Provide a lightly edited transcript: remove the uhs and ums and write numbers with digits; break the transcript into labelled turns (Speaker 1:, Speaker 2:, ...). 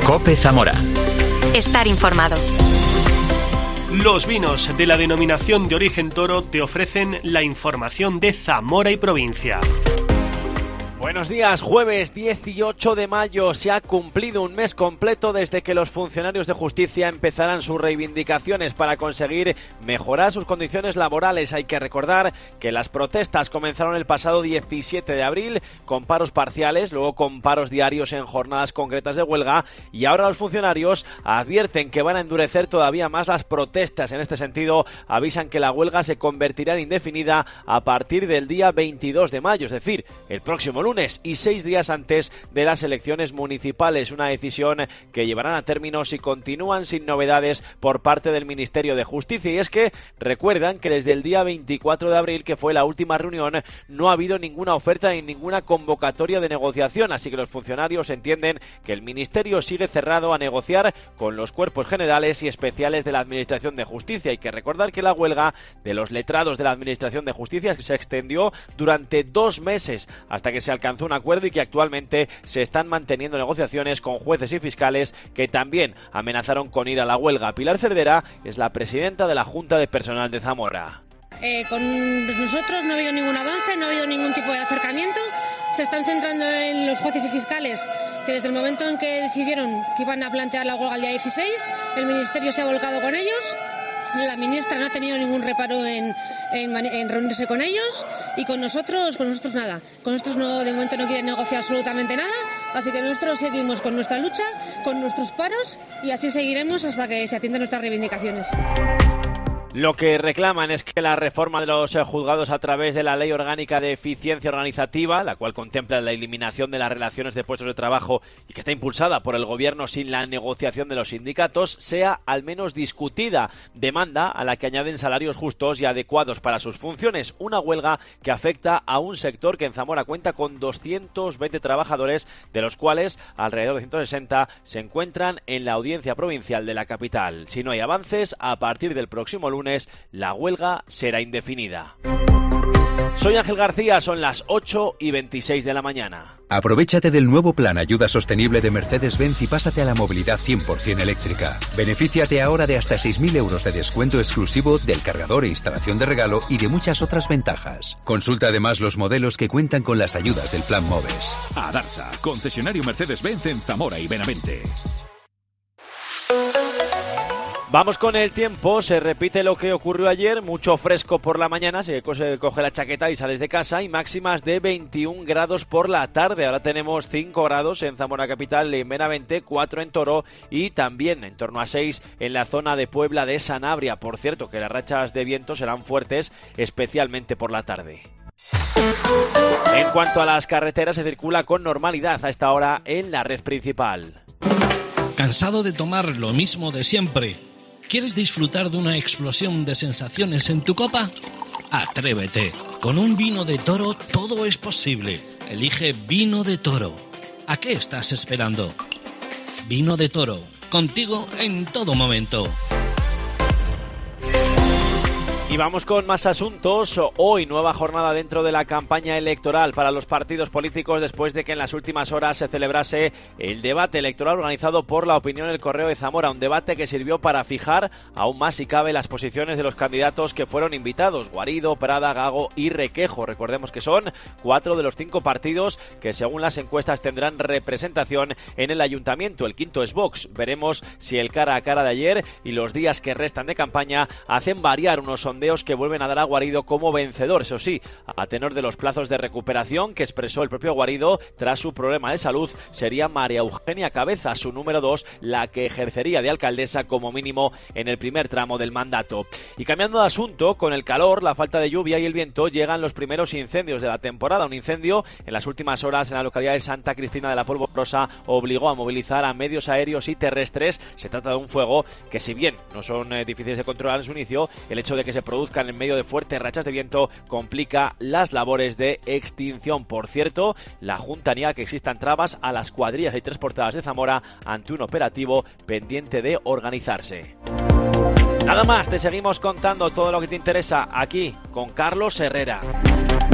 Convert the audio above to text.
Speaker 1: COPE Zamora.
Speaker 2: Estar informado.
Speaker 3: Los vinos de la denominación de origen Toro te ofrecen la información de Zamora y provincia.
Speaker 4: Buenos días, jueves 18 de mayo. Se ha cumplido un mes completo desde que los funcionarios de justicia empezarán sus reivindicaciones para conseguir mejorar sus condiciones laborales. Hay que recordar que las protestas comenzaron el pasado 17 de abril con paros parciales, luego con paros diarios en jornadas concretas de huelga, y ahora los funcionarios advierten que van a endurecer todavía más las protestas. En este sentido, avisan que la huelga se convertirá en indefinida a partir del día 22 de mayo, es decir, el próximo lunes, y 6 días antes de las elecciones municipales. Una decisión que llevarán a término si continúan sin novedades por parte del Ministerio de Justicia. Y es que recuerdan que desde el día 24 de abril, que fue la última reunión, no ha habido ninguna oferta ni ninguna convocatoria de negociación. Así que los funcionarios entienden que el Ministerio sigue cerrado a negociar con los cuerpos generales y especiales de la Administración de Justicia. Hay que recordar que la huelga de los letrados de la Administración de Justicia se extendió durante 2 meses hasta que se alcanzó un acuerdo, y que actualmente se están manteniendo negociaciones con jueces y fiscales que también amenazaron con ir a la huelga. Pilar Cervera es la presidenta de la Junta de Personal de Zamora.
Speaker 5: Con nosotros no ha habido ningún avance, no ha habido ningún tipo de acercamiento. Se están centrando en los jueces y fiscales, que desde el momento en que decidieron que iban a plantear la huelga el día 16, el Ministerio se ha volcado con ellos. La ministra no ha tenido ningún reparo en reunirse con ellos, y con nosotros nada. Con nosotros de momento no quieren negociar absolutamente nada, así que nosotros seguimos con nuestra lucha, con nuestros paros, y así seguiremos hasta que se atiendan nuestras reivindicaciones.
Speaker 4: Lo que reclaman es que la reforma de los juzgados a través de la Ley Orgánica de Eficiencia Organizativa, la cual contempla la eliminación de las relaciones de puestos de trabajo y que está impulsada por el Gobierno sin la negociación de los sindicatos, sea al menos discutida. Demanda a la que añaden salarios justos y adecuados para sus funciones. Una huelga que afecta a un sector que en Zamora cuenta con 220 trabajadores, de los cuales alrededor de 160 se encuentran en la Audiencia Provincial de la capital. Si no hay avances, a partir del próximo lunes la huelga será indefinida. Soy Ángel García, son las 8:26 de la mañana.
Speaker 1: Aprovéchate del nuevo plan Ayuda Sostenible de Mercedes-Benz y pásate a la movilidad 100% eléctrica. Benefíciate ahora de hasta 6.000 euros de descuento exclusivo del cargador e instalación de regalo y de muchas otras ventajas. Consulta además los modelos que cuentan con las ayudas del plan MOVES.
Speaker 6: Adarsa, concesionario Mercedes-Benz en Zamora y Benavente.
Speaker 4: Vamos con el tiempo. Se repite lo que ocurrió ayer, mucho fresco por la mañana, se coge la chaqueta y sales de casa, y máximas de 21 grados por la tarde. Ahora tenemos 5 grados en Zamora capital y en Benavente, 4 en Toro, y también en torno a 6 en la zona de Puebla de Sanabria. Por cierto, que las rachas de viento serán fuertes, especialmente por la tarde. En cuanto a las carreteras, se circula con normalidad a esta hora en la red principal.
Speaker 7: ¿Cansado de tomar lo mismo de siempre? ¿Quieres disfrutar de una explosión de sensaciones en tu copa? Atrévete. Con un vino de Toro todo es posible. Elige Vino de Toro. ¿A qué estás esperando? Vino de Toro. Contigo en todo momento.
Speaker 4: Y vamos con más asuntos. Hoy nueva jornada dentro de la campaña electoral para los partidos políticos, después de que en las últimas horas se celebrase el debate electoral organizado por La Opinión, el Correo de Zamora. Un debate que sirvió para fijar aún más, si cabe, las posiciones de los candidatos que fueron invitados: Guarido, Prada, Gago y Requejo. Recordemos que son 4 de los 5 partidos que, según las encuestas, tendrán representación en el ayuntamiento. El quinto es Vox. Veremos si el cara a cara de ayer y los días que restan de campaña hacen variar unos sondeos que vuelven a dar a Guarido como vencedor, eso sí, a tenor de los plazos de recuperación que expresó el propio Guarido tras su problema de salud. Sería María Eugenia Cabeza, su número 2, la que ejercería de alcaldesa como mínimo en el primer tramo del mandato. Y cambiando de asunto, con el calor, la falta de lluvia y el viento, llegan los primeros incendios de la temporada. Un incendio en las últimas horas en la localidad de Santa Cristina de la Polvorosa obligó a movilizar a medios aéreos y terrestres. Se trata de un fuego que, si bien no son difíciles de controlar en su inicio, el hecho de que se produzcan en medio de fuertes rachas de viento complica las labores de extinción. Por cierto, la Junta niega que existan trabas a las cuadrillas y transportadas de Zamora ante un operativo pendiente de organizarse. Nada más, te seguimos contando todo lo que te interesa aquí con Carlos Herrera.